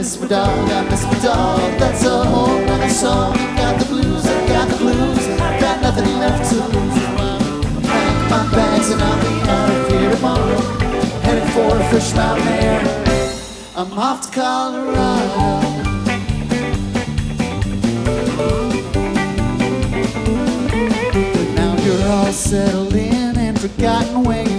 miss my dog, I miss my dog. That's a whole nother song. I got the blues, I got the blues. I got nothing left to lose. I'll pack my bags and I'll be out of here tomorrow, headed for a Fish Mountain air. I'm off to Colorado. But now you're all settled in and forgotten where